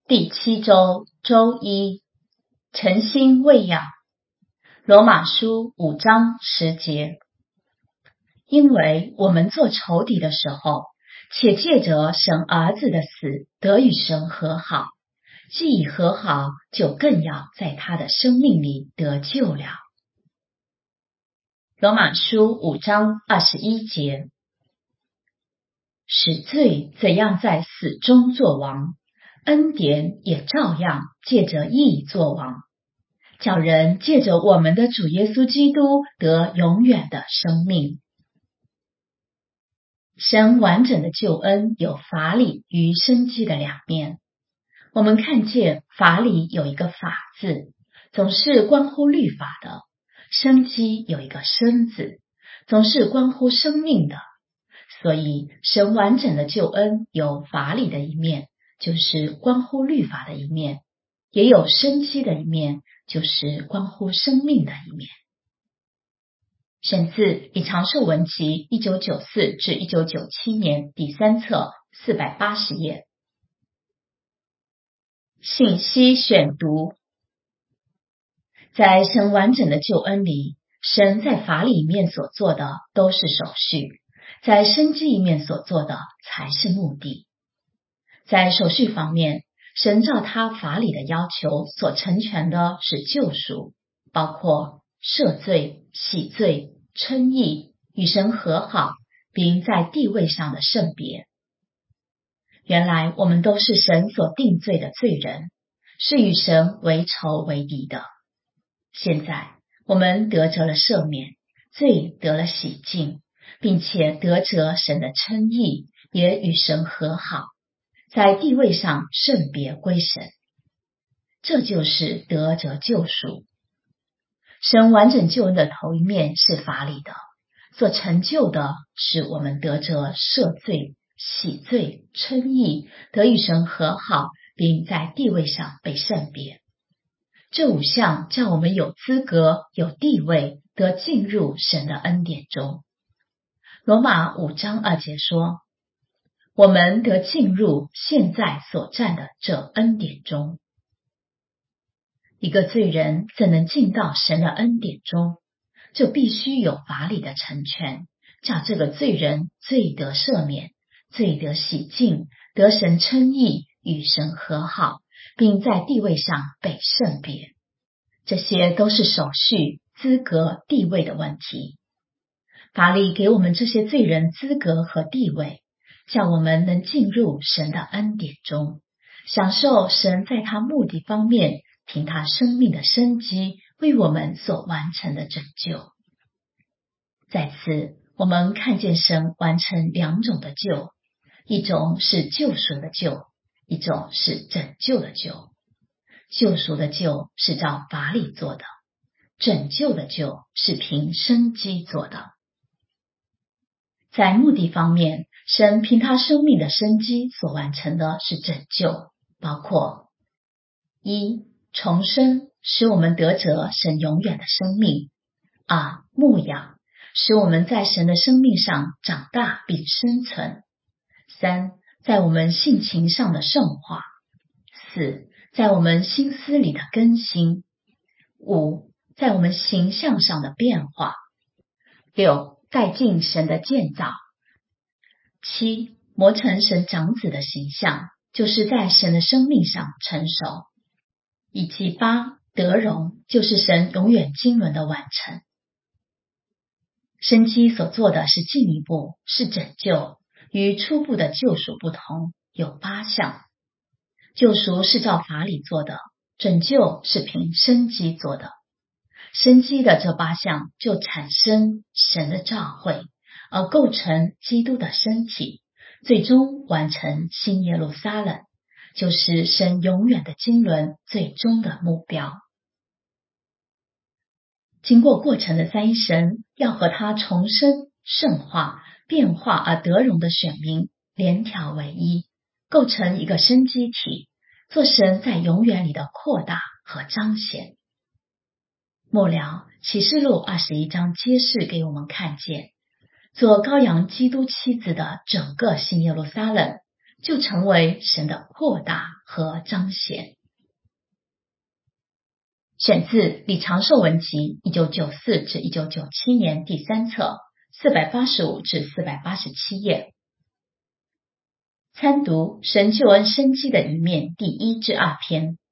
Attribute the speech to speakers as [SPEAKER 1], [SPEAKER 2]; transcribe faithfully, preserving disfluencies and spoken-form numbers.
[SPEAKER 1] 第七周周一，诚心喂养。罗马书五章十节。因为我们做仇敌的时候，且借着神儿子的死得与神和好，既已和好，就更要在他的生命里得救了。罗马书五章二十一节。使罪怎样在死中作王，恩典也照样借着义作王，叫人借着我们的主耶稣基督得永远的生命。神完整的救恩有法理与生机的两面。我们看见法理有一个法字，总是关乎律法的；生机有一个生字，总是关乎生命的。所以神完整的救恩有法理的一面，就是关乎律法的一面，也有生机的一面，就是关乎生命的一面。选自以长寿文集一九九四至一九九七年第三册四百八十页。信息选读。在神完整的救恩里，神在法里面所做的都是手续，在生机一面所做的才是目的。在手续方面，神照他法理的要求所成全的是救赎，包括赦罪、洗罪、称义、与神和好，并在地位上的圣别。原来我们都是神所定罪的罪人，是与神为仇为敌的。现在我们得着了赦免，罪得了洗净，并且得着神的称义，也与神和好，在地位上圣别归神。这就是得着救赎。神完整救恩的头一面是法理的，所成就的是我们得着赦罪、洗罪、称义，得与神和好，并在地位上被圣别。这五项叫我们有资格、有地位，得进入神的恩典中。罗马五章二节说，我们得进入现在所占的这恩典中。一个罪人怎能进到神的恩典中？就必须有法理的成全，叫这个罪人罪得赦免，罪得洗净，得神称义，与神和好，并在地位上被圣别。这些都是手续、资格、地位的问题。法理给我们这些罪人资格和地位，叫我们能进入神的恩典中，享受神在他目的方面凭他生命的生机为我们所完成的拯救。在此，我们看见神完成两种的救，一种是救赎的救，一种是拯救的救。救赎的救是照法理做的，拯救的救是凭生机做的。在目的方面，神凭他生命的生机所完成的是拯救，包括一、重生，使我们得着神永远的生命；二、牧养，使我们在神的生命上长大并生存；三、在我们性情上的圣化；四、在我们心思里的更新；五、在我们形象上的变化；六、带进神的建造；七、磨成神长子的形象，就是在神的生命上成熟；以及八、得荣，就是神永远经纶的完成。生机所做的是进一步，是拯救，与初步的救赎不同，有八项。救赎是照法理做的，拯救是凭生机做的。生机的这八项就产生神的召会，而构成基督的身体，最终完成新耶路撒冷，就是神永远的经纶最终的目标。经过过程的三一神要和他重生、圣化、变化而得荣的选民连调为一，构成一个生机体，做神在永远里的扩大和彰显。末了，启示录二十一章揭示给我们看见，做羔羊基督妻子的整个新耶路撒冷， 就成为神的扩大和彰显。选自《李长寿文集》一九九四至一九九七年第三册四百八十五至四百八十七页。参读神救恩生机的一面第一至二篇。